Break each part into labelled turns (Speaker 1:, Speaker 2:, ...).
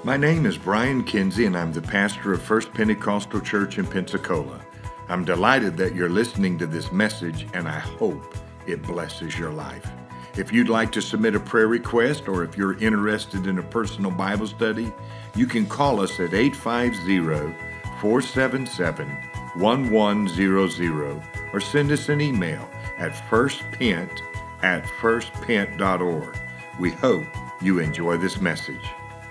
Speaker 1: My name is Brian Kinsey, and I'm the pastor of First Pentecostal Church in Pensacola. I'm delighted that you're listening to this message, and I hope it blesses your life. If you'd like to submit a prayer request, or if you're interested in a personal Bible study, you can call us at 850-477-1100 or send us an email at firstpent@firstpent.org. We hope you enjoy this message.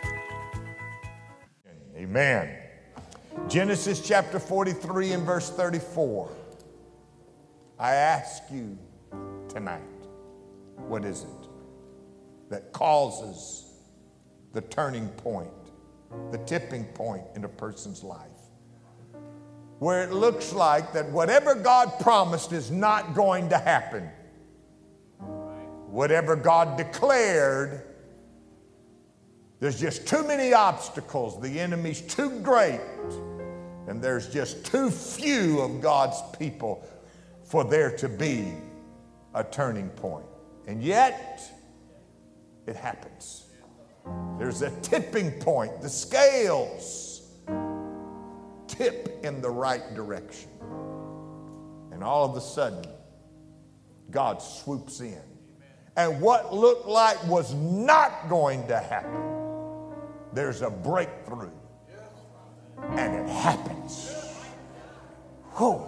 Speaker 2: Amen. Genesis chapter 43 and verse 34. I ask you tonight, what is it that causes the turning point, the tipping point in a person's life, where it looks like that whatever God promised is not going to happen? Whatever God declared, there's just too many obstacles. The enemy's too great. And there's just too few of God's people for there to be a turning point. And yet, it happens. There's a tipping point. The scales tip in the right direction. And all of a sudden, God swoops in. And what looked like was not going to happen, there's a breakthrough, and it happens. Whew.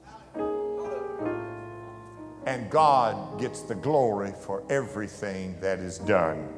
Speaker 2: And God gets the glory for everything that is done.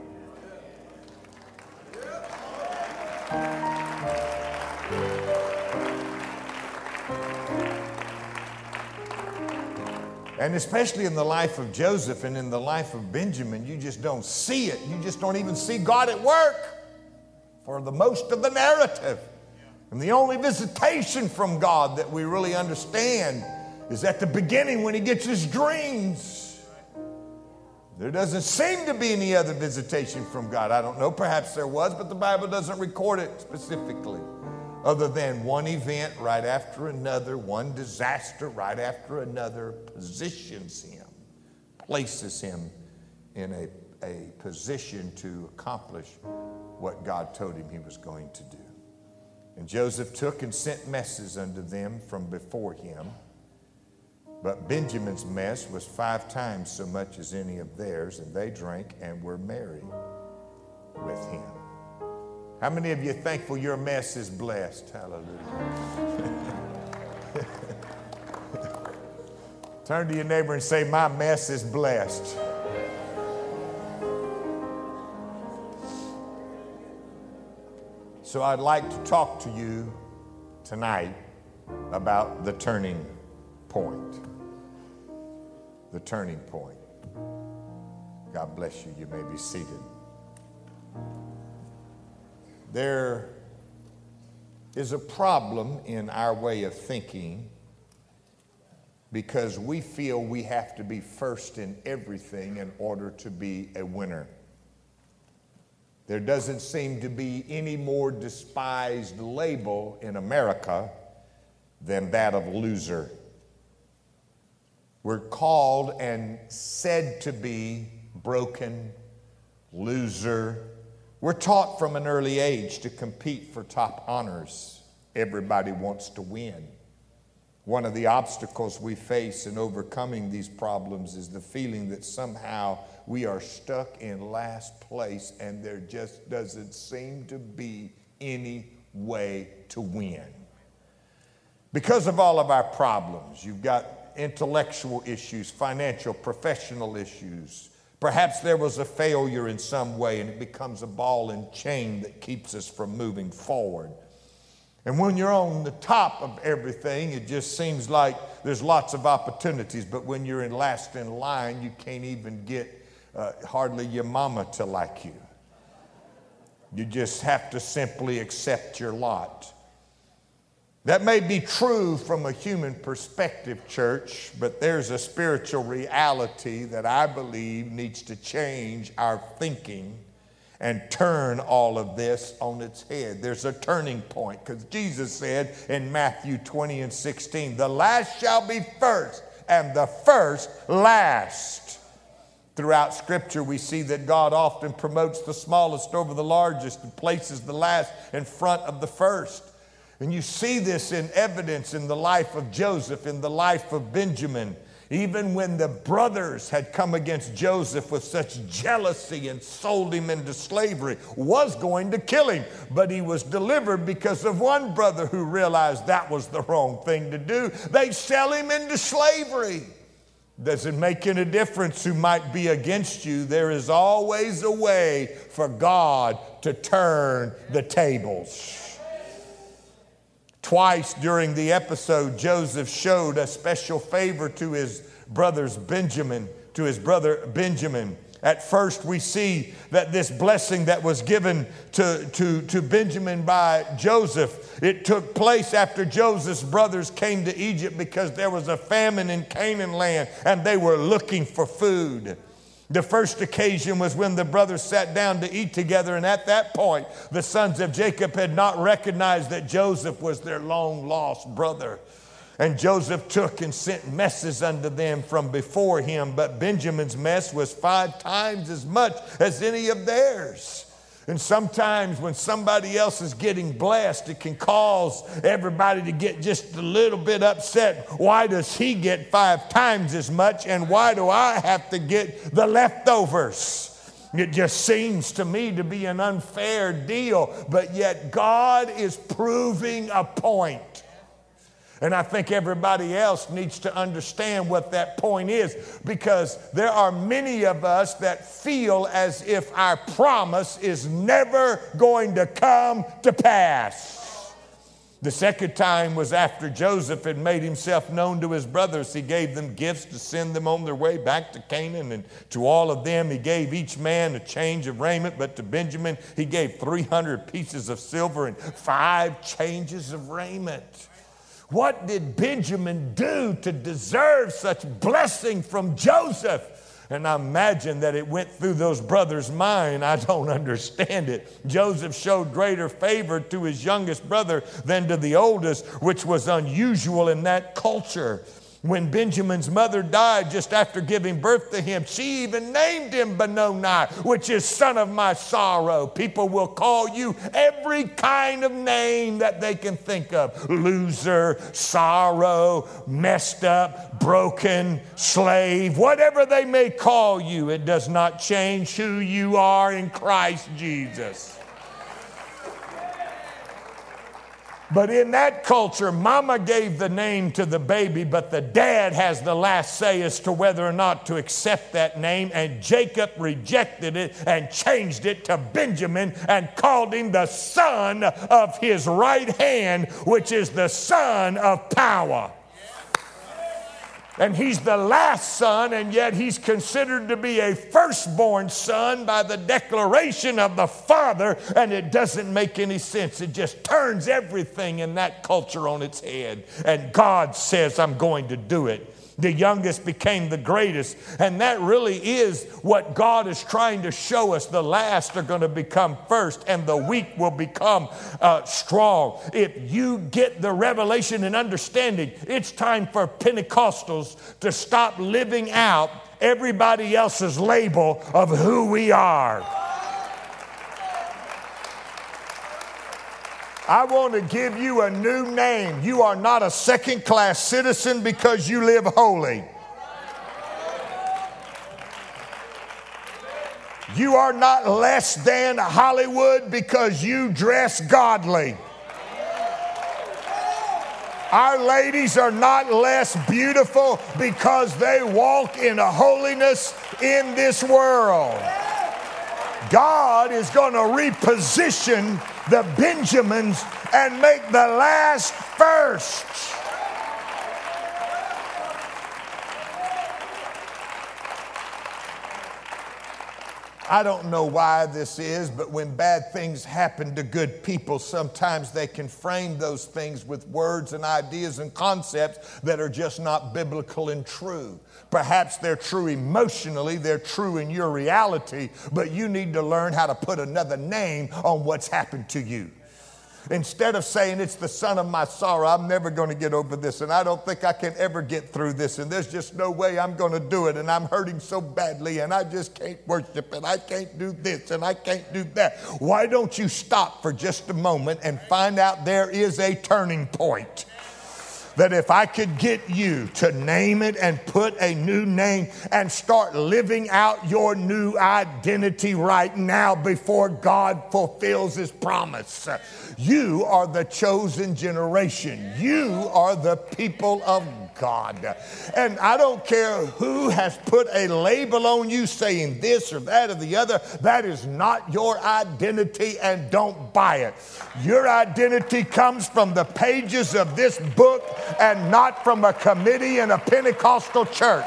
Speaker 2: And especially in the life of Joseph and in the life of Benjamin, you just don't see it. You just don't even see God at work for the most of the narrative. And the only visitation from God that we really understand is at the beginning when he gets his dreams. There doesn't seem to be any other visitation from God. I don't know, perhaps there was, but the Bible doesn't record it specifically, other than one event right after another, one disaster right after another positions him, places him in a position to accomplish what God told him he was going to do. And Joseph took and sent messes unto them from before him. But Benjamin's mess was 5 times so much as any of theirs, and they drank and were merry with him. How many of you are thankful your mess is blessed? Hallelujah. Turn to your neighbor and say, my mess is blessed. So I'd like to talk to you tonight about the turning point. The turning point. God bless you. You may be seated. There is a problem in our way of thinking because we feel we have to be first in everything in order to be a winner. There doesn't seem to be any more despised label in America than that of loser. We're called and said to be broken, loser. We're taught from an early age to compete for top honors. Everybody wants to win. One of the obstacles we face in overcoming these problems is the feeling that somehow we are stuck in last place and there just doesn't seem to be any way to win. Because of all of our problems, you've got intellectual issues, financial, professional issues. Perhaps there was a failure in some way and it becomes a ball and chain that keeps us from moving forward. And when you're on the top of everything, it just seems like there's lots of opportunities. But when you're last in line, you can't even get hardly your mama to like you. You just have to simply accept your lot. That may be true from a human perspective, church, but there's a spiritual reality that I believe needs to change our thinking and turn all of this on its head. There's a turning point because Jesus said in Matthew 20 and 16, the last shall be first and the first last. Throughout Scripture, we see that God often promotes the smallest over the largest and places the last in front of the first. And you see this in evidence in the life of Joseph, in the life of Benjamin. Even when the brothers had come against Joseph with such jealousy and sold him into slavery, was going to kill him. But he was delivered because of one brother who realized that was the wrong thing to do. They sell him into slavery. Doesn't make any difference who might be against you. There is always a way for God to turn the tables. Twice during the episode, Joseph showed a special favor to his brother Benjamin. At first, we see that this blessing that was given to Benjamin by Joseph, it took place after Joseph's brothers came to Egypt because there was a famine in Canaan land and they were looking for food. The first occasion was when the brothers sat down to eat together, and at that point, the sons of Jacob had not recognized that Joseph was their long-lost brother. And Joseph took and sent messes unto them from before him, but Benjamin's mess was 5 times as much as any of theirs. And sometimes when somebody else is getting blessed, it can cause everybody to get just a little bit upset. Why does he get 5 times as much, and why do I have to get the leftovers? It just seems to me to be an unfair deal, but yet God is proving a point. And I think everybody else needs to understand what that point is, because there are many of us that feel as if our promise is never going to come to pass. The second time was after Joseph had made himself known to his brothers. He gave them gifts to send them on their way back to Canaan. And to all of them, he gave each man a change of raiment. But to Benjamin, he gave 300 pieces of silver and 5 changes of raiment. What did Benjamin do to deserve such blessing from Joseph? And I imagine that it went through those brothers' mind. I don't understand it. Joseph showed greater favor to his youngest brother than to the oldest, which was unusual in that culture. When Benjamin's mother died just after giving birth to him, she even named him Benoni, which is son of my sorrow. People will call you every kind of name that they can think of. Loser, sorrow, messed up, broken, slave, whatever they may call you, it does not change who you are in Christ Jesus. But in that culture, mama gave the name to the baby, but the dad has the last say as to whether or not to accept that name. And Jacob rejected it and changed it to Benjamin and called him the son of his right hand, which is the son of power. And he's the last son, and yet he's considered to be a firstborn son by the declaration of the father, and it doesn't make any sense. It just turns everything in that culture on its head. And God says, I'm going to do it. The youngest became the greatest, and that really is what God is trying to show us. The last are going to become first, and the weak will become strong. If you get the revelation and understanding, it's time for Pentecostals to stop living out everybody else's label of who we are. I want to give you a new name. You are not a second-class citizen because you live holy. You are not less than Hollywood because you dress godly. Our ladies are not less beautiful because they walk in a holiness in this world. God is going to reposition the Benjamins and make the last first. I don't know why this is, but when bad things happen to good people, sometimes they can frame those things with words and ideas and concepts that are just not biblical and true. Perhaps they're true emotionally, they're true in your reality, but you need to learn how to put another name on what's happened to you. Instead of saying it's the son of my sorrow, I'm never going to get over this, and I don't think I can ever get through this, and there's just no way I'm going to do it, and I'm hurting so badly, and I just can't worship, and I can't do this, and I can't do that. Why don't you stop for just a moment and find out there is a turning point? That if I could get you to name it and put a new name and start living out your new identity right now before God fulfills his promise. You are the chosen generation. You are the people of God. And I don't care who has put a label on you saying this or that or the other. That is not your identity, and don't buy it. Your identity comes from the pages of this book and not from a committee in a Pentecostal church.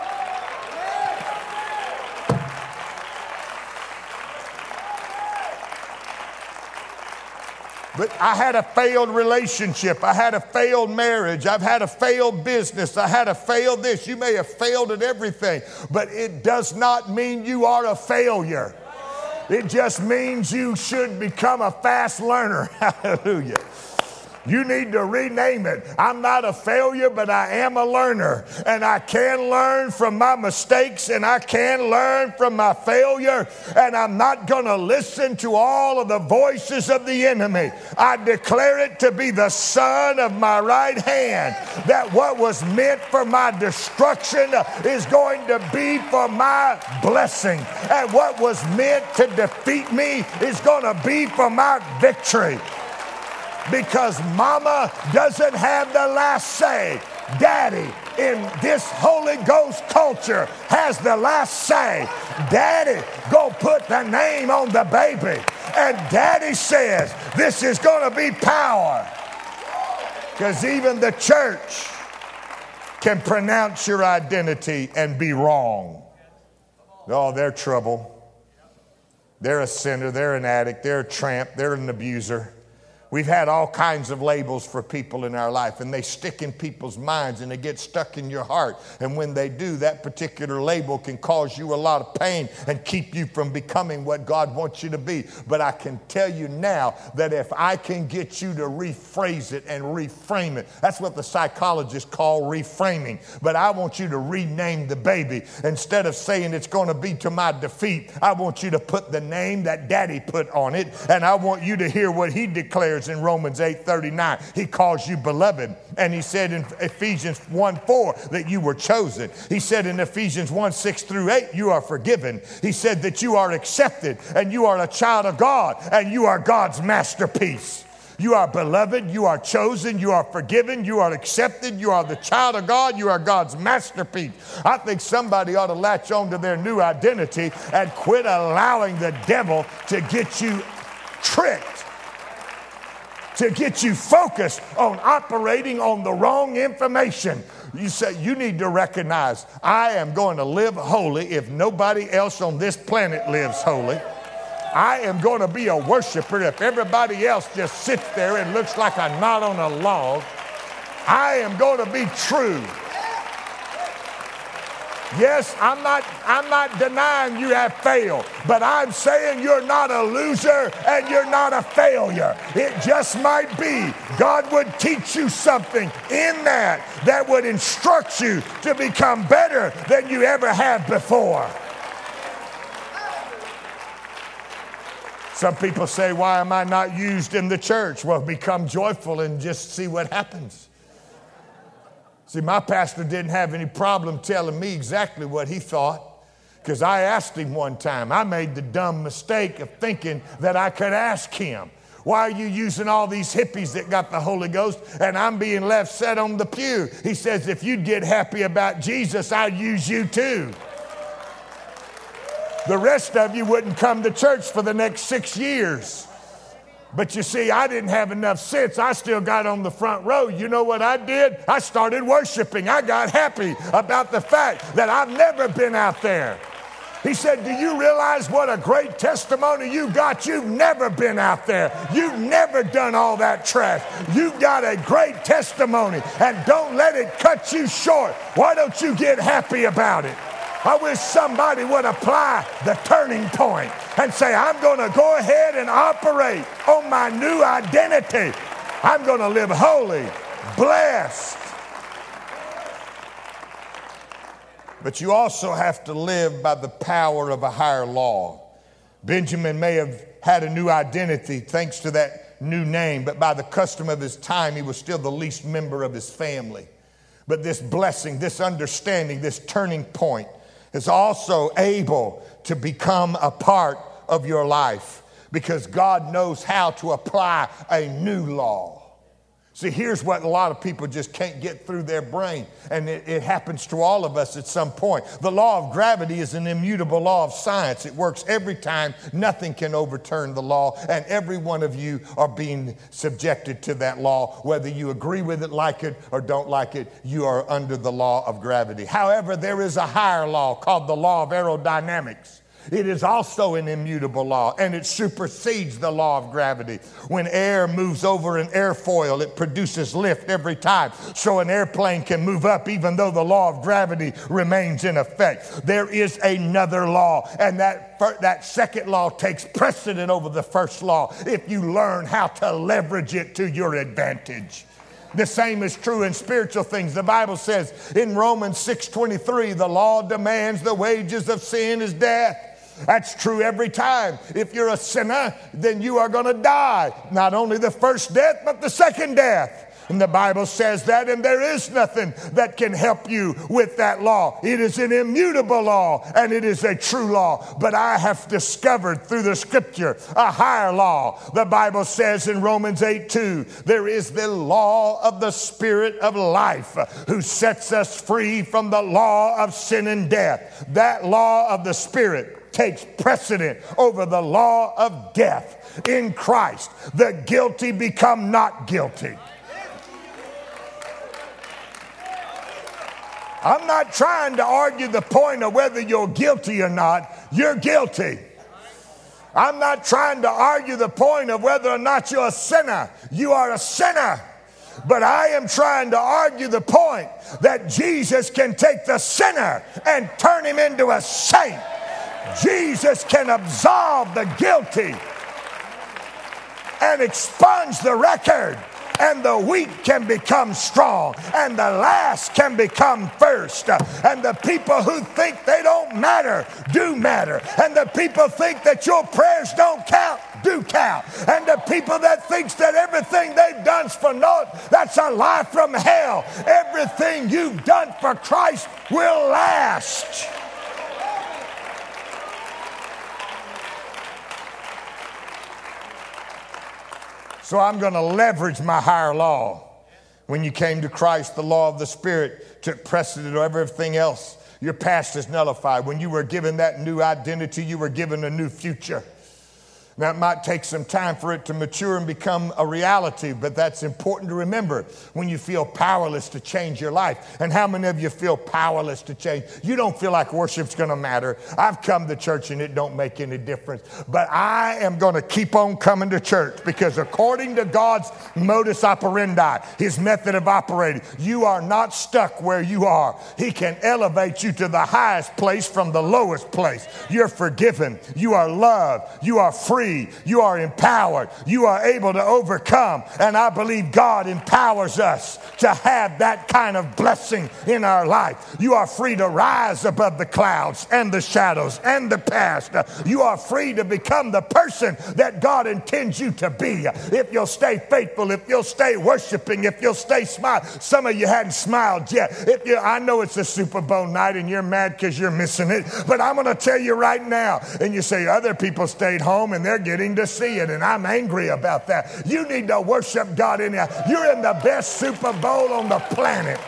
Speaker 2: But I had a failed relationship. I had a failed marriage. I've had a failed business. I had a failed this. You may have failed at everything, but it does not mean you are a failure. It just means you should become a fast learner. Hallelujah. You need to rename it. I'm not a failure, but I am a learner. And I can learn from my mistakes, and I can learn from my failure. And I'm not going to listen to all of the voices of the enemy. I declare it to be the son of my right hand, that what was meant for my destruction is going to be for my blessing. And what was meant to defeat me is going to be for my victory. Because mama doesn't have the last say. Daddy in this Holy Ghost culture has the last say. Daddy go put the name on the baby. And daddy says this is going to be power. Because even the church can pronounce your identity and be wrong. Oh, they're trouble. They're a sinner. They're an addict. They're a tramp. They're an abuser. We've had all kinds of labels for people in our life, and they stick in people's minds and they get stuck in your heart. And when they do, that particular label can cause you a lot of pain and keep you from becoming what God wants you to be. But I can tell you now that if I can get you to rephrase it and reframe it, that's what the psychologists call reframing. But I want you to rename the baby. Instead of saying it's going to be to my defeat, I want you to put the name that Daddy put on it, and I want you to hear what he declares in Romans 8:39. He calls you beloved. And he said in Ephesians 1:4 that you were chosen. He said in Ephesians 1:6-8, you are forgiven. He said that you are accepted and you are a child of God and you are God's masterpiece. You are beloved, you are chosen, you are forgiven, you are accepted, you are the child of God, you are God's masterpiece. I think somebody ought to latch on to their new identity and quit allowing the devil to get you tricked, to get you focused on operating on the wrong information. You say, you need to recognize, I am going to live holy if nobody else on this planet lives holy. I am going to be a worshiper if everybody else just sits there and looks like a knot on a log. I am going to be true. Yes, I'm not denying you have failed, but I'm saying you're not a loser and you're not a failure. It just might be God would teach you something in that would instruct you to become better than you ever have before. Some people say, why am I not used in the church? Well, become joyful and just see what happens. See, my pastor didn't have any problem telling me exactly what he thought, because I asked him one time. I made the dumb mistake of thinking that I could ask him, why are you using all these hippies that got the Holy Ghost and I'm being left set on the pew? He says, if you'd get happy about Jesus, I'd use you too. The rest of you wouldn't come to church for the next 6 years. But you see, I didn't have enough sense. I still got on the front row. You know what I did? I started worshiping. I got happy about the fact that I've never been out there. He said, do you realize what a great testimony you got? You've never been out there. You've never done all that trash. You've got a great testimony, and don't let it cut you short. Why don't you get happy about it? I wish somebody would apply the turning point and say, I'm going to go ahead and operate on my new identity. I'm going to live holy, blessed. But you also have to live by the power of a higher law. Benjamin may have had a new identity thanks to that new name, but by the custom of his time, he was still the least member of his family. But this blessing, this understanding, this turning point is also able to become a part of your life because God knows how to apply a new law. See, here's what a lot of people just can't get through their brain, and it happens to all of us at some point. The law of gravity is an immutable law of science. It works every time. Nothing can overturn the law, and every one of you are being subjected to that law. Whether you agree with it, like it, or don't like it, you are under the law of gravity. However, there is a higher law called the law of aerodynamics. It is also an immutable law, and it supersedes the law of gravity. When air moves over an airfoil, it produces lift every time, so an airplane can move up even though the law of gravity remains in effect. There is another law, and that second law takes precedent over the first law if you learn how to leverage it to your advantage. The same is true in spiritual things. The Bible says in Romans 6:23, the law demands the wages of sin is death. That's true every time. If you're a sinner, then you are going to die. Not only the first death, but the second death. And the Bible says that, and there is nothing that can help you with that law. It is an immutable law, and it is a true law. But I have discovered through the scripture a higher law. The Bible says in Romans 8:2, there is the law of the Spirit of life who sets us free from the law of sin and death. That law of the Spirit takes precedent over the law of death. In Christ, the guilty become not guilty. I'm not trying to argue the point of whether you're guilty or not. You're guilty. I'm not trying to argue the point of whether or not you're a sinner. You are a sinner. But I am trying to argue the point that Jesus can take the sinner and turn him into a saint. Jesus can absolve the guilty and expunge the record, and the weak can become strong, and the last can become first, and the people who think they don't matter do matter, and the people think that your prayers don't count do count, and the people that thinks that everything they've done's for naught, that's a lie from hell. Everything you've done for Christ will last. So I'm going to leverage my higher law. When you came to Christ, the law of the Spirit took precedent over everything else. Your past is nullified. When you were given that new identity, you were given a new future. Now, it might take some time for it to mature and become a reality, but that's important to remember when you feel powerless to change your life. And how many of you feel powerless to change? You don't feel like worship's going to matter. I've come to church and it don't make any difference. But I am going to keep on coming to church because according to God's modus operandi, his method of operating, you are not stuck where you are. He can elevate you to the highest place from the lowest place. You're forgiven. You are loved. You are free. You are empowered. You are able to overcome. And I believe God empowers us to have that kind of blessing in our life. You are free to rise above the clouds and the shadows and the past. You are free to become the person that God intends you to be. If you'll stay faithful, if you'll stay worshiping, if you'll stay smiling. Some of you hadn't smiled yet. I know it's a Super Bowl night and you're mad because you're missing it. But I'm going to tell you right now. And you say other people stayed home and they're getting to see it, and I'm angry about that. You need to worship God in there. You're in the best Super Bowl on the planet.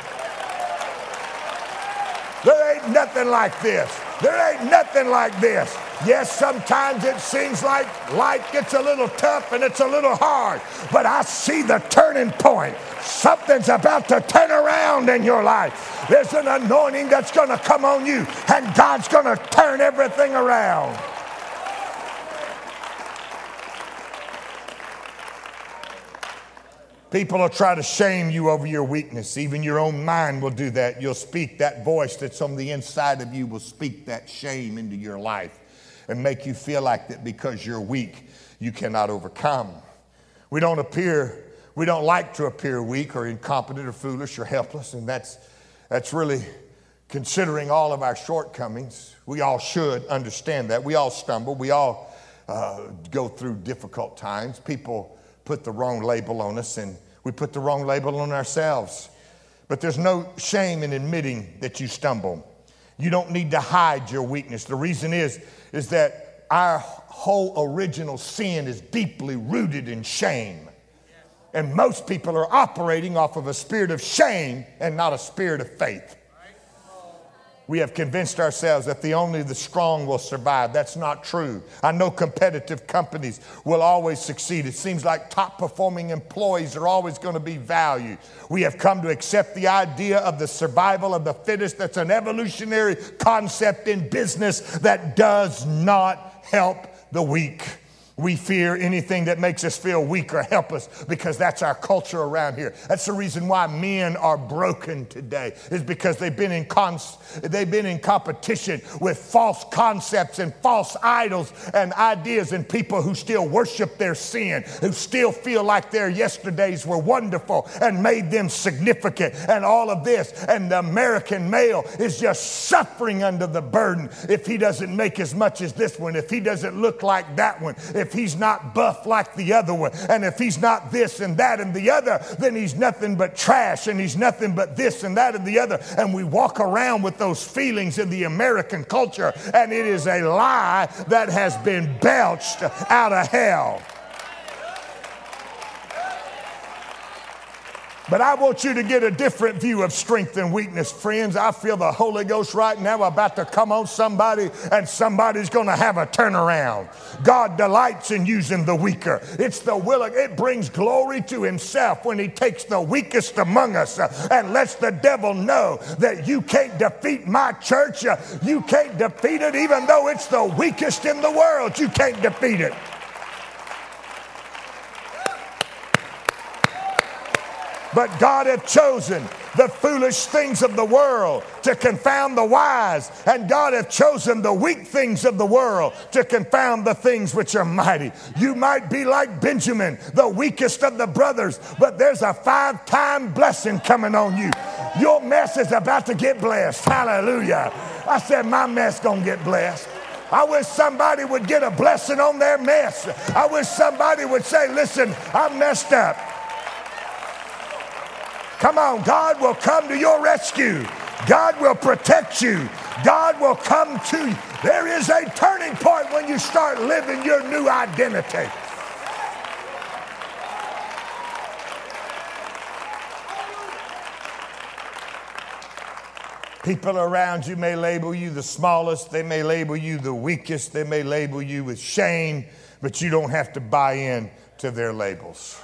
Speaker 2: There ain't nothing like this. There ain't nothing like this. Yes, sometimes it seems like life gets a little tough and it's a little hard, but I see the turning point. Something's about to turn around in your life. There's an anointing that's going to come on you, and God's going to turn everything around. People will try to shame you over your weakness. Even your own mind will do that. You'll speak, that voice that's on the inside of you will speak that shame into your life and make you feel like that because you're weak, you cannot overcome. We don't like to appear weak or incompetent or foolish or helpless, and that's really considering all of our shortcomings. We all should understand that. We all stumble. We all go through difficult times. People put the wrong label on us, and we put the wrong label on ourselves. But there's no shame in admitting that you stumble. You don't need to hide your weakness. The reason is that our whole original sin is deeply rooted in shame. And most people are operating off of a spirit of shame and not a spirit of faith. We have convinced ourselves that only the strong will survive. That's not true. I know competitive companies will always succeed. It seems like top performing employees are always going to be valued. We have come to accept the idea of the survival of the fittest. That's an evolutionary concept in business that does not help the weak. We fear anything that makes us feel weak or helpless because that's our culture around here. That's the reason why men are broken today, is because they've been in competition with false concepts and false idols and ideas, and people who still worship their sin, who still feel like their yesterdays were wonderful and made them significant and all of this. And the American male is just suffering under the burden if he doesn't make as much as this one, if he doesn't look like that one, if he's not buff like the other one, and if he's not this and that and the other, then he's nothing but trash, and he's nothing but this and that and the other. And we walk around with those feelings in the American culture, and it is a lie that has been belched out of hell. But I want you to get a different view of strength and weakness, friends. I feel the Holy Ghost right now about to come on somebody, and somebody's going to have a turnaround. God delights in using the weaker. It's the will of, it brings glory to himself when he takes the weakest among us and lets the devil know that you can't defeat my church. You can't defeat it, even though it's the weakest in the world. You can't defeat it. But God hath chosen the foolish things of the world to confound the wise, and God hath chosen the weak things of the world to confound the things which are mighty. You might be like Benjamin, the weakest of the brothers, but there's a 5-time blessing coming on you. Your mess is about to get blessed. Hallelujah. I said my mess gonna get blessed. I wish somebody would get a blessing on their mess. I wish somebody would say, listen, I messed up. Come on, God will come to your rescue. God will protect you. God will come to you. There is a turning point when you start living your new identity. People around you may label you the smallest. They may label you the weakest. They may label you with shame, but you don't have to buy in to their labels.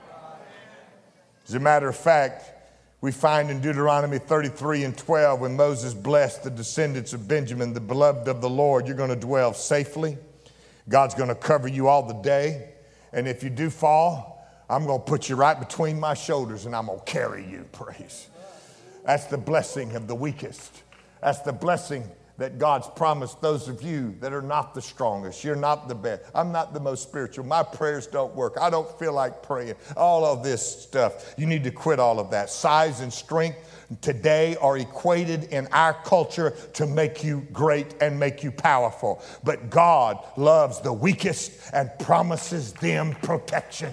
Speaker 2: As a matter of fact, we find in Deuteronomy 33:12, when Moses blessed the descendants of Benjamin, the beloved of the Lord, you're going to dwell safely. God's going to cover you all the day. And if you do fall, I'm going to put you right between my shoulders and I'm going to carry you, praise. That's the blessing of the weakest. That's the blessing that God's promised those of you that are not the strongest. You're not the best. I'm not the most spiritual. My prayers don't work. I don't feel like praying. All of this stuff. You need to quit all of that. Size and strength today are equated in our culture to make you great and make you powerful. But God loves the weakest and promises them protection.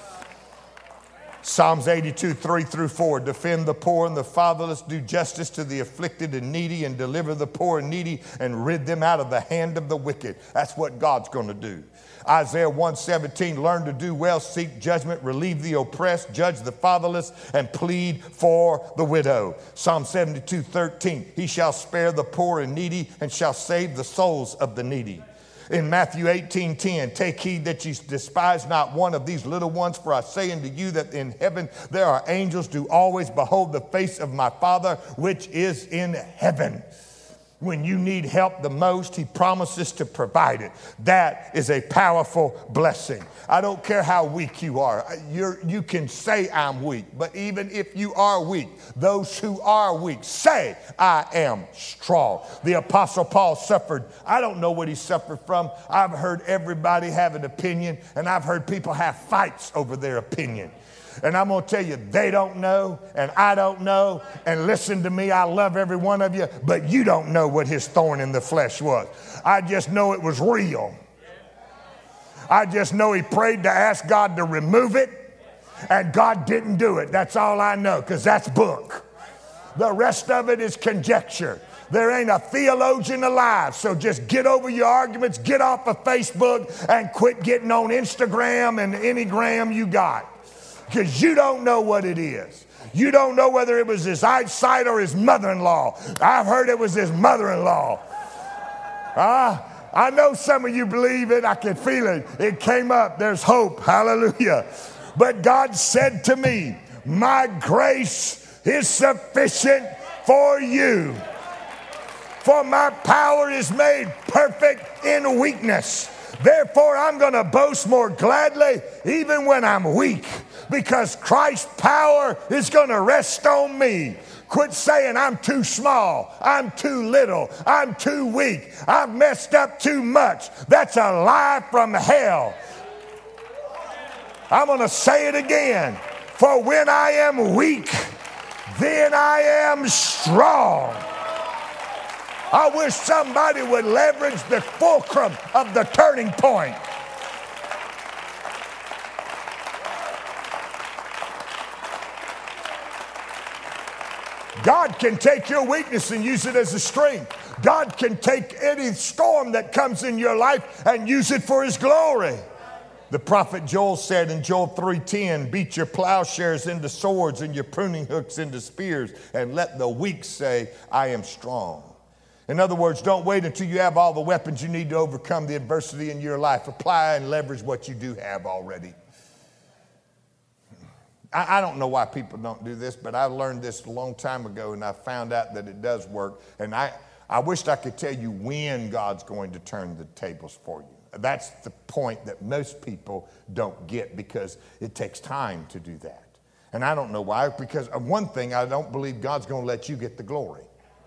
Speaker 2: Psalms 82:3-4, defend the poor and the fatherless, do justice to the afflicted and needy, and deliver the poor and needy, and rid them out of the hand of the wicked. That's what God's going to do. Isaiah 1:17, learn to do well, seek judgment, relieve the oppressed, judge the fatherless, and plead for the widow. Psalm 72:13, he shall spare the poor and needy, and shall save the souls of the needy. In Matthew 18:10, take heed that ye despise not one of these little ones, for I say unto you that in heaven there are angels do always behold the face of my Father which is in heaven. When you need help the most, he promises to provide it. That is a powerful blessing. I don't care how weak you are. You can say I'm weak, but even if you are weak, those who are weak say, I am strong. The Apostle Paul suffered. I don't know what he suffered from. I've heard everybody have an opinion, and I've heard people have fights over their opinion. And I'm going to tell you, they don't know, and I don't know. And listen to me, I love every one of you, but you don't know what his thorn in the flesh was. I just know it was real. I just know he prayed to ask God to remove it, and God didn't do it. That's all I know, because that's book. The rest of it is conjecture. There ain't a theologian alive, so just get over your arguments, get off of Facebook, and quit getting on Instagram and any gram you got. Because you don't know what it is. You don't know whether it was his eyesight or his mother-in-law. I've heard it was his mother-in-law. I know some of you believe it. I can feel it. It came up. There's hope. Hallelujah. But God said to me, my grace is sufficient for you. For my power is made perfect in weakness. Therefore, I'm going to boast more gladly even when I'm weak, because Christ's power is going to rest on me. Quit saying I'm too small, I'm too little, I'm too weak, I've messed up too much. That's a lie from hell. I'm going to say it again. For when I am weak, then I am strong. I wish somebody would leverage the fulcrum of the turning point. God can take your weakness and use it as a strength. God can take any storm that comes in your life and use it for his glory. The prophet Joel said in Joel 3:10, beat your plowshares into swords and your pruning hooks into spears, and let the weak say, I am strong. In other words, don't wait until you have all the weapons you need to overcome the adversity in your life. Apply and leverage what you do have already. I don't know why people don't do this, but I learned this a long time ago, and I found out that it does work. And I wished I could tell you when God's going to turn the tables for you. That's the point that most people don't get, because it takes time to do that. And I don't know why, because of one thing, I don't believe God's going to let you get the glory.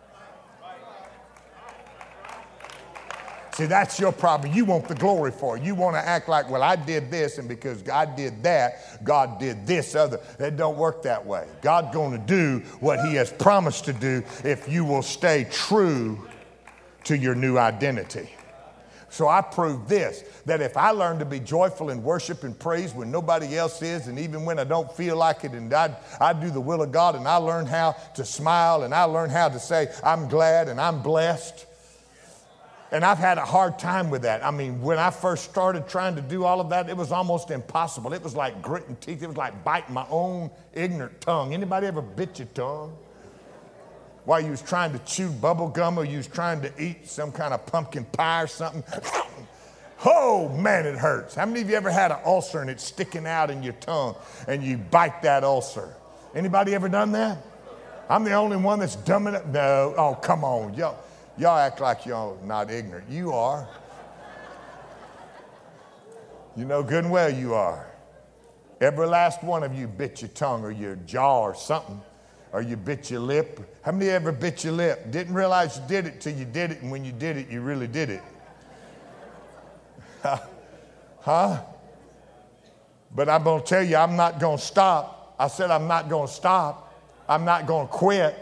Speaker 2: See, that's your problem. You want the glory for it. You want to act like, well, I did this, and because God did that, God did this other. It don't work that way. God's going to do what he has promised to do if you will stay true to your new identity. So I proved this, that if I learn to be joyful in worship and praise when nobody else is, and even when I don't feel like it, and I do the will of God, and I learn how to smile, and I learn how to say, I'm glad and I'm blessed. And I've had a hard time with that. I mean, when I first started trying to do all of that, it was almost impossible. It was like gritting teeth. It was like biting my own ignorant tongue. Anybody ever bit your tongue while you was trying to chew bubble gum, or you was trying to eat some kind of pumpkin pie or something? Oh, man, it hurts. How many of you ever had an ulcer and it's sticking out in your tongue and you bite that ulcer? Anybody ever done that? I'm the only one that's dumb enough. No. Oh, come on. Y'all act like y'all not ignorant. You are. You know good and well you are. Every last one of you bit your tongue or your jaw or something. Or you bit your lip. How many ever bit your lip? Didn't realize you did it till you did it, and when you did it, you really did it. Huh? But I'm going to tell you, I'm not going to stop. I said I'm not going to stop. I'm not going to quit.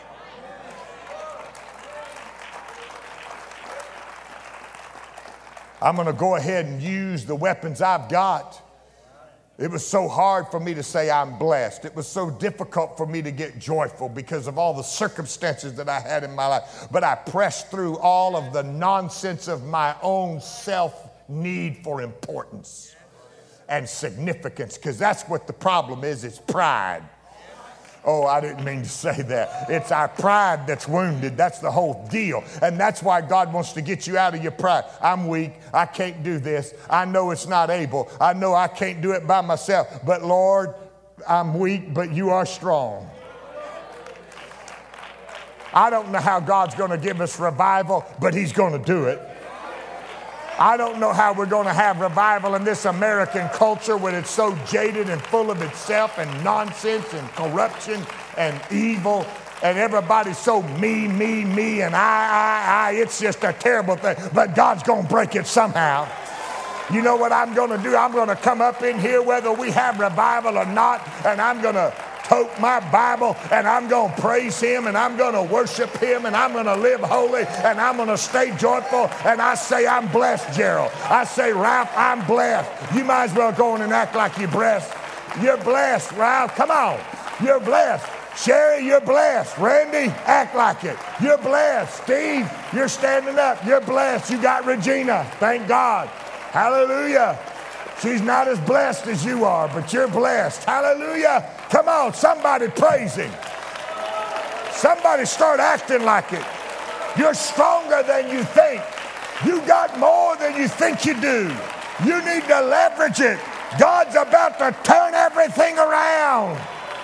Speaker 2: I'm going to go ahead and use the weapons I've got. It was so hard for me to say I'm blessed. It was so difficult for me to get joyful because of all the circumstances that I had in my life. But I pressed through all of the nonsense of my own self-need for importance and significance, because that's what the problem is. It's pride. Oh, I didn't mean to say that. It's our pride that's wounded. That's the whole deal. And that's why God wants to get you out of your pride. I'm weak. I can't do this. I know it's not able. I know I can't do it by myself. But Lord, I'm weak, but you are strong. I don't know how God's going to give us revival, but he's going to do it. I don't know how we're going to have revival in this American culture when it's so jaded and full of itself and nonsense and corruption and evil. And everybody's so me, and I. It's just a terrible thing. But God's going to break it somehow. You know what I'm going to do? I'm going to come up in here whether we have revival or not, and I'm going to tote my Bible, and I'm going to praise him, and I'm going to worship him, and I'm going to live holy, and I'm going to stay joyful. And I say, I'm blessed, Gerald. I say, Ralph, I'm blessed. You might as well go on and act like you're blessed. You're blessed, Ralph. Come on. You're blessed. Sherry, you're blessed. Randy, act like it. You're blessed. Steve, you're standing up. You're blessed. You got Regina. Thank God. Hallelujah. She's not as blessed as you are, but you're blessed. Hallelujah. Come on, somebody praise him. Somebody start acting like it. You're stronger than you think. You got more than you think you do. You need to leverage it. God's about to turn everything around.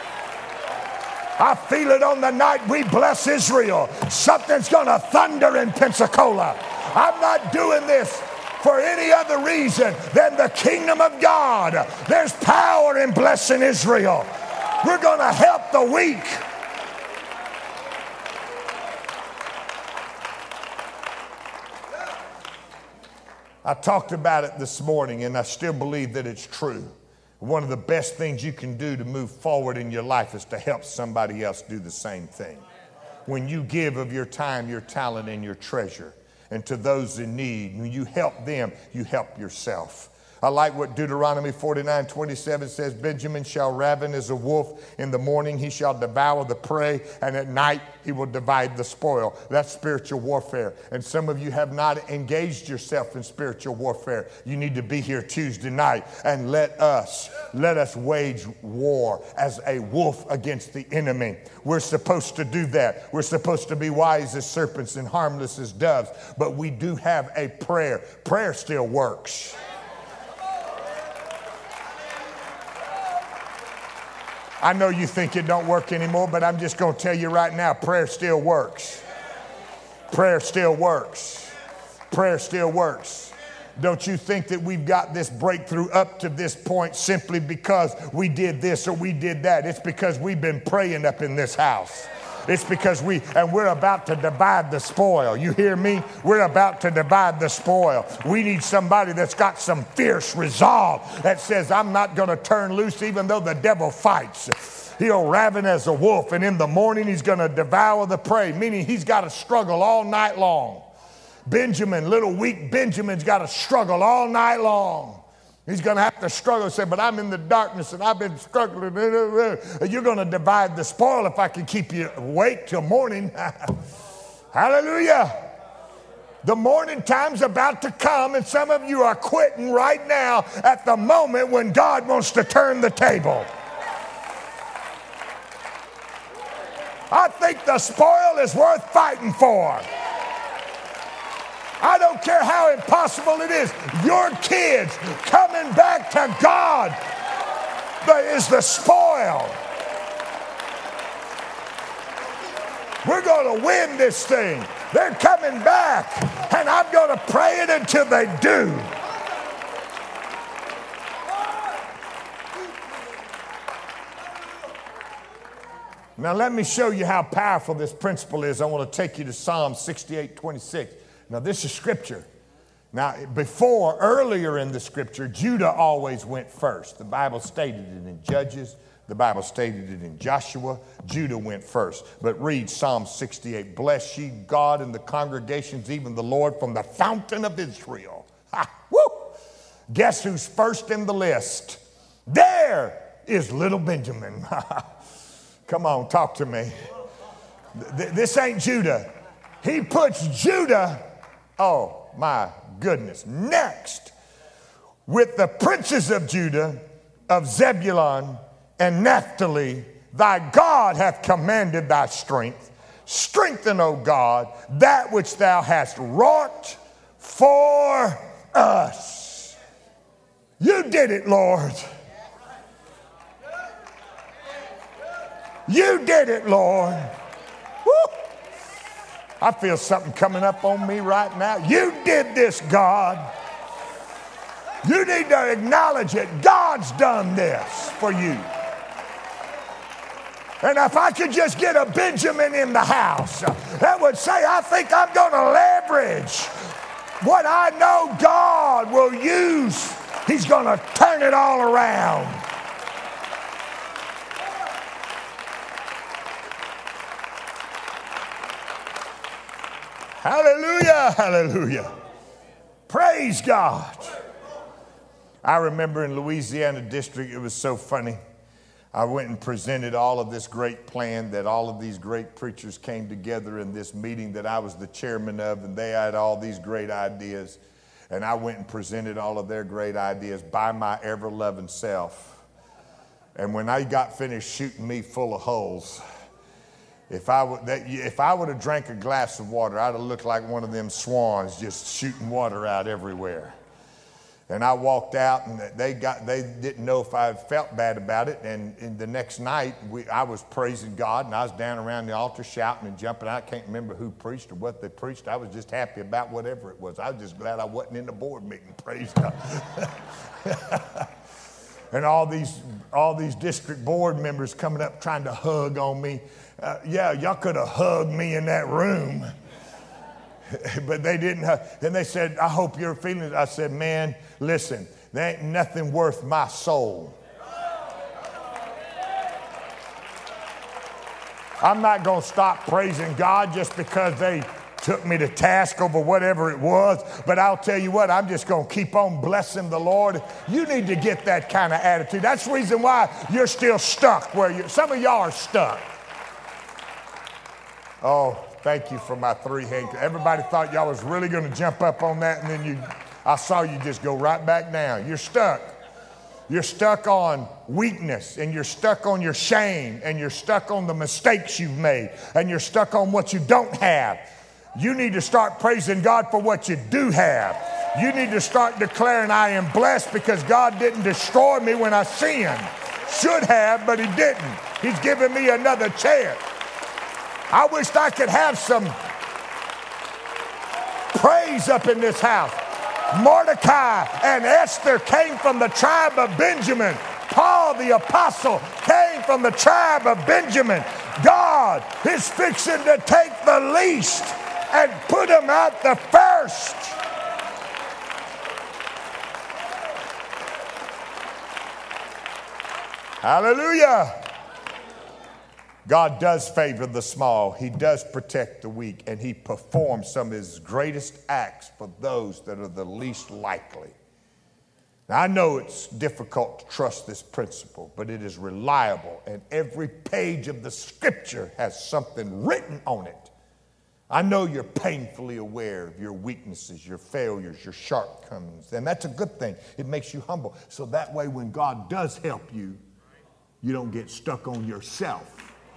Speaker 2: I feel it on the night we bless Israel. Something's going to thunder in Pensacola. I'm not doing this for any other reason than the kingdom of God. There's power in blessing Israel. We're going to help the weak. I talked about it this morning, and I still believe that it's true. One of the best things you can do to move forward in your life is to help somebody else do the same thing. When you give of your time, your talent, and your treasure, and to those in need, when you help them, you help yourself. I like what Deuteronomy 49:27 says, Benjamin shall raven as a wolf. In the morning he shall devour the prey, and at night he will divide the spoil. That's spiritual warfare. And some of you have not engaged yourself in spiritual warfare. You need to be here Tuesday night and let us wage war as a wolf against the enemy. We're supposed to do that. We're supposed to be wise as serpents and harmless as doves. But we do have a prayer. Prayer still works. I know you think it don't work anymore, but I'm just going to tell you right now, prayer still works. Prayer still works. Prayer still works. Don't you think that we've got this breakthrough up to this point simply because we did this or we did that? It's because we've been praying up in this house. It's because we're about to divide the spoil. You hear me? We're about to divide the spoil. We need somebody that's got some fierce resolve that says, I'm not going to turn loose even though the devil fights. He'll raven as a wolf, and in the morning he's going to devour the prey, meaning he's got to struggle all night long. Benjamin, little weak Benjamin's got to struggle all night long. He's going to have to struggle and say, but I'm in the darkness and I've been struggling. You're going to divide the spoil if I can keep you awake till morning. Hallelujah. The morning time's about to come, and some of you are quitting right now at the moment when God wants to turn the table. I think the spoil is worth fighting for. I don't care how impossible it is. Your kids coming back to God is the spoil. We're going to win this thing. They're coming back, and I'm going to pray it until they do. Now let me show you how powerful this principle is. I want to take you to Psalm 68:26. Now, this is scripture. Now, earlier in the scripture, Judah always went first. The Bible stated it in Judges. The Bible stated it in Joshua. Judah went first. But read Psalm 68. Bless ye God in the congregations, even the Lord from the fountain of Israel. Ha, woo! Guess who's first in the list? There is little Benjamin. Come on, talk to me. This ain't Judah. He puts Judah, oh my goodness, next with the princes of Judah, of Zebulun and Naphtali. Thy God hath commanded thy strength. Strengthen, O God, that which thou hast wrought for us. You did it, Lord. You did it, Lord. Woo. I feel something coming up on me right now. You did this, God. You need to acknowledge it. God's done this for you. And if I could just get a Benjamin in the house that would say, I think I'm going to leverage what I know God will use. He's going to turn it all around. Hallelujah, hallelujah. Praise God. I remember in Louisiana District, it was so funny. I went and presented all of this great plan that all of these great preachers came together in this meeting that I was the chairman of, and they had all these great ideas. And I went and presented all of their great ideas by my ever-loving self. And when I got finished shooting me full of holes, if I would have drank a glass of water, I'd have looked like one of them swans just shooting water out everywhere. And I walked out, and they didn't know if I felt bad about it. And the next night, I was praising God, and I was down around the altar shouting and jumping. I can't remember who preached or what they preached. I was just happy about whatever it was. I was just glad I wasn't in the board meeting. Praise God. And all these district board members coming up trying to hug on me. Yeah, y'all could have hugged me in that room. But they didn't. And they said, I hope you're feeling it. I said, man, listen, there ain't nothing worth my soul. I'm not going to stop praising God just because they took me to task over whatever it was. But I'll tell you what, I'm just going to keep on blessing the Lord. You need to get that kind of attitude. That's the reason why you're still stuck where some of y'all are stuck. Oh, thank you for my 3 hands. Everybody thought y'all was really going to jump up on that, and then I saw you just go right back down. You're stuck. You're stuck on weakness, and you're stuck on your shame, and you're stuck on the mistakes you've made, and you're stuck on what you don't have. You need to start praising God for what you do have. You need to start declaring, I am blessed because God didn't destroy me when I sinned. Should have, but he didn't. He's given me another chance. I wished I could have some praise up in this house. Mordecai and Esther came from the tribe of Benjamin. Paul the apostle came from the tribe of Benjamin. God is fixing to take the least and put them at the first. Hallelujah. God does favor the small. He does protect the weak, and he performs some of his greatest acts for those that are the least likely. Now, I know it's difficult to trust this principle, but it is reliable, and every page of the scripture has something written on it. I know you're painfully aware of your weaknesses, your failures, your shortcomings, and that's a good thing. It makes you humble, so that way when God does help you, you don't get stuck on yourself.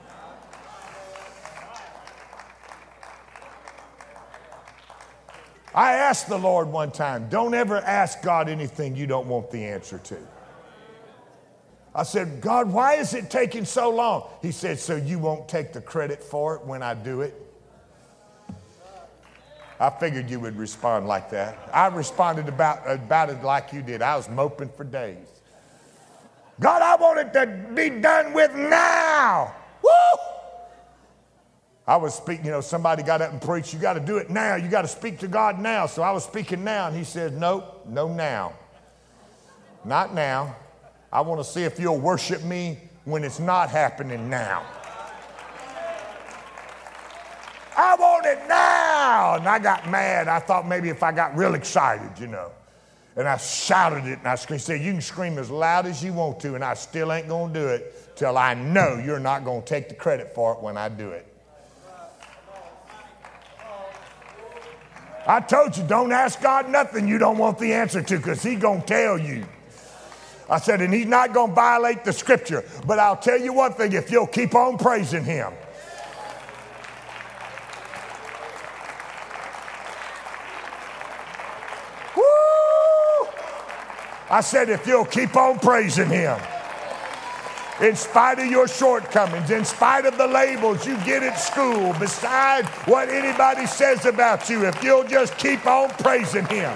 Speaker 2: I asked the Lord one time, don't ever ask God anything you don't want the answer to. I said, God, why is it taking so long? He said, so you won't take the credit for it when I do it. I figured you would respond like that. I responded about it like you did. I was moping for days. God, I want it to be done with now. Woo! I was speaking, somebody got up and preached, you got to do it now. You got to speak to God now. So I was speaking now, and he said, nope, no now. Not now. I want to see if you'll worship me when it's not happening now. I want it now. And I got mad. I thought maybe if I got real excited, and I shouted it, and I said, you can scream as loud as you want to, and I still ain't going to do it till I know you're not going to take the credit for it when I do it. I told you, don't ask God nothing you don't want the answer to, because he's going to tell you. I said, and he's not going to violate the scripture. But I'll tell you one thing, if you'll keep on praising him. Woo! I said, if you'll keep on praising him. In spite of your shortcomings, in spite of the labels you get at school, beside what anybody says about you, if you'll just keep on praising Him.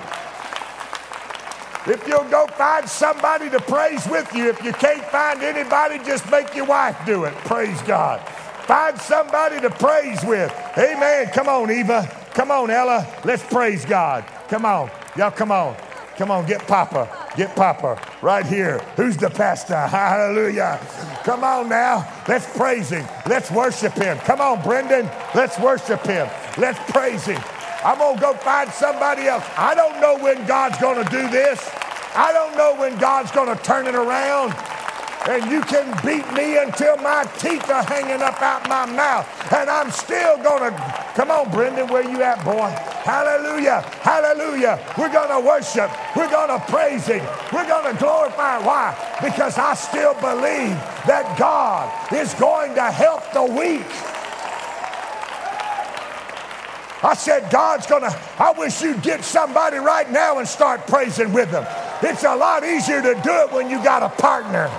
Speaker 2: If you'll go find somebody to praise with you. If you can't find anybody, just make your wife do it. Praise God. Find somebody to praise with. Amen. Come on, Eva. Come on, Ella. Let's praise God. Come on. Y'all come on. Come on, get Papa. Get Papa right here. Who's the pastor? Hallelujah. Come on now. Let's praise Him. Let's worship Him. Come on, Brendan. Let's worship Him. Let's praise Him. I'm going to go find somebody else. I don't know when God's going to do this. I don't know when God's going to turn it around. And you can beat me until my teeth are hanging up out my mouth. And I'm still going to, come on, Brendan, where you at, boy? Hallelujah, hallelujah. We're going to worship. We're going to praise Him. We're going to glorify. Why? Because I still believe that God is going to help the weak. I said, God's going to, I wish you'd get somebody right now and start praising with them. It's a lot easier to do it when you got a partner.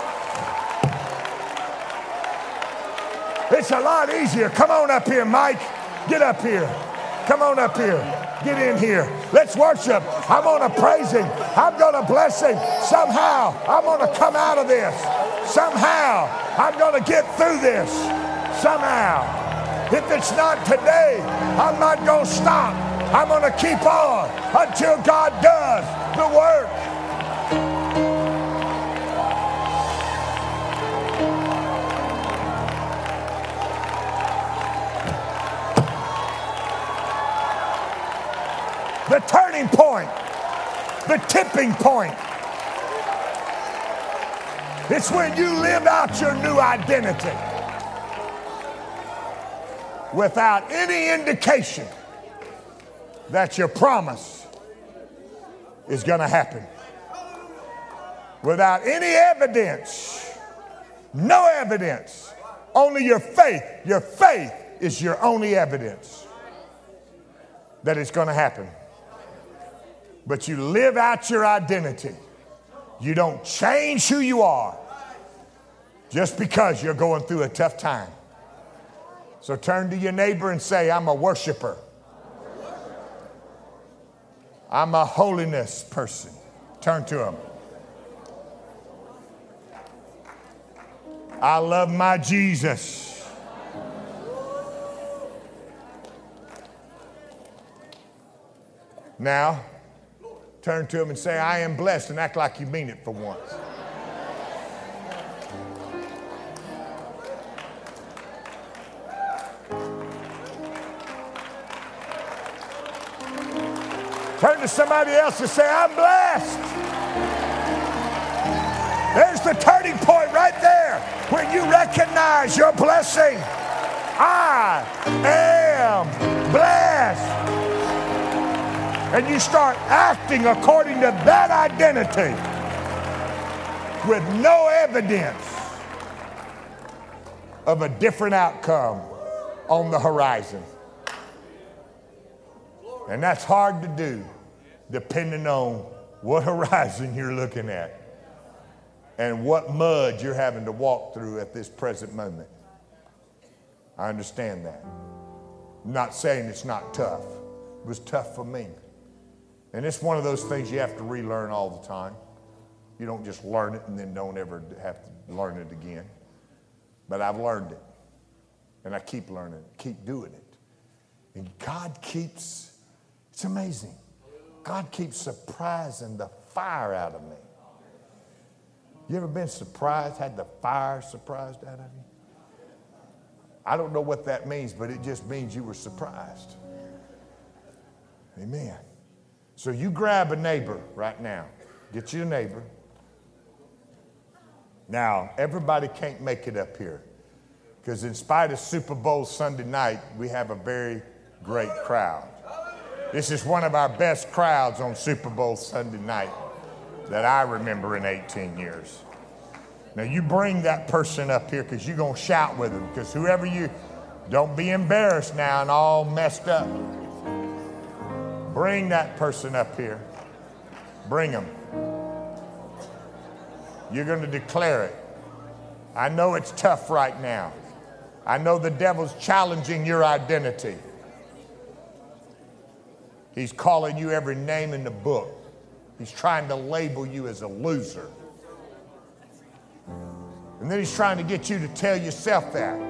Speaker 2: It's a lot easier. Come on up here, Mike. Get up here. Come on up here. Get in here. Let's worship. I'm going to praise Him. I'm going to bless Him. Somehow, I'm going to come out of this. Somehow, I'm going to get through this. Somehow. If it's not today, I'm not going to stop. I'm going to keep on until God does the work. The turning point, the tipping point. It's when you live out your new identity without any indication that your promise is going to happen. Without any evidence, no evidence, only your faith. Your faith is your only evidence that it's going to happen. But you live out your identity. You don't change who you are just because you're going through a tough time. So turn to your neighbor and say, I'm a worshiper. I'm a holiness person. Turn to him. I love my Jesus. Now, turn to him and say, I am blessed, and act like you mean it for once. Turn to somebody else and say, I'm blessed. There's the turning point right there when you recognize your blessing. I am blessed. And you start acting according to that identity with no evidence of a different outcome on the horizon. And that's hard to do depending on what horizon you're looking at and what mud you're having to walk through at this present moment. I understand that. I'm not saying it's not tough. It was tough for me. And it's one of those things you have to relearn all the time. You don't just learn it and then don't ever have to learn it again. But I've learned it. And I keep learning it, keep doing it. And God keeps, it's amazing. God keeps surprising the fire out of me. You ever been surprised, had the fire surprised out of you? I don't know what that means, but it just means you were surprised. Amen. So you grab a neighbor right now. Get you a neighbor. Now, everybody can't make it up here because in spite of Super Bowl Sunday night, we have a very great crowd. This is one of our best crowds on Super Bowl Sunday night that I remember in 18 years. Now, you bring that person up here because you're going to shout with them because whoever you, don't be embarrassed now and all messed up. Bring that person up here. Bring them. You're going to declare it. I know it's tough right now. I know the devil's challenging your identity. He's calling you every name in the book. He's trying to label you as a loser. And then he's trying to get you to tell yourself that.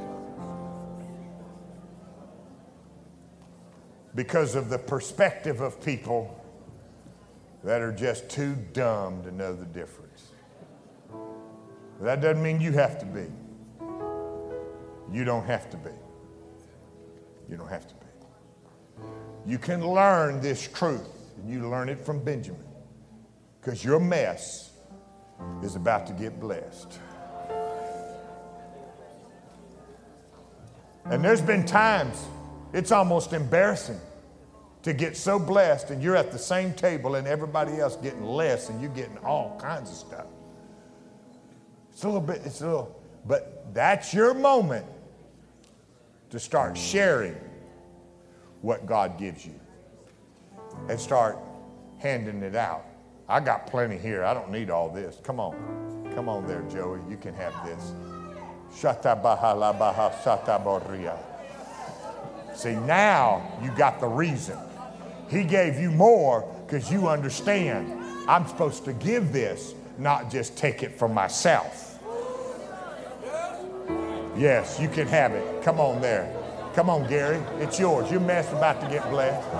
Speaker 2: Because of the perspective of people that are just too dumb to know the difference. That doesn't mean you have to be. You don't have to be. You don't have to be. You can learn this truth, and you learn it from Benjamin, because your mess is about to get blessed. And there's been times it's almost embarrassing to get so blessed and you're at the same table and everybody else getting less and you're getting all kinds of stuff. But that's your moment to start sharing what God gives you and start handing it out. I got plenty here. I don't need all this. Come on there, Joey. You can have this. See, now you got the reason. He gave you more because you understand I'm supposed to give this, not just take it for myself. Yes, you can have it. Come on there. Come on, Gary. It's yours. Your mess about to get blessed.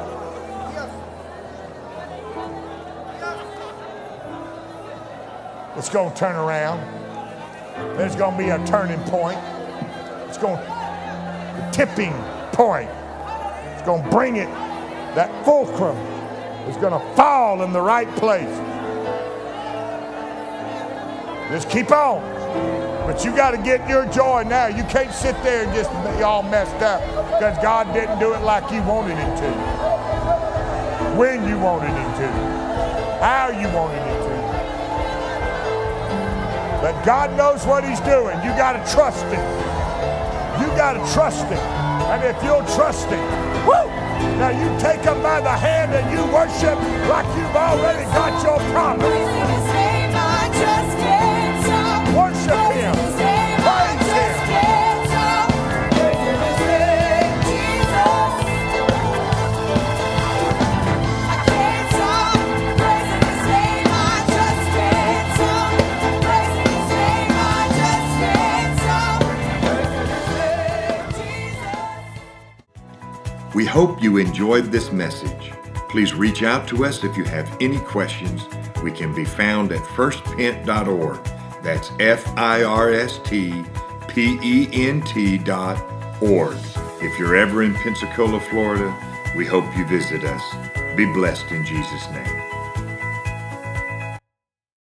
Speaker 2: It's going to turn around. There's going to be a turning point. The tipping point. It's going to bring it. That fulcrum is going to fall in the right place. Just keep on. But you got to get your joy now. You can't sit there and just be all messed up because God didn't do it like you wanted him to. When you wanted him to. How you wanted him to. But God knows what he's doing. You got to trust him. You got to trust him. And if you'll trust him, woo! Now you take him by the hand and you worship like you've already got your promise. Worship him. Praise him.
Speaker 1: We hope you enjoyed this message. Please reach out to us if you have any questions. We can be found at firstpent.org. That's FIRSTPENT.org. If you're ever in Pensacola, Florida, we hope you visit us. Be blessed in Jesus' name.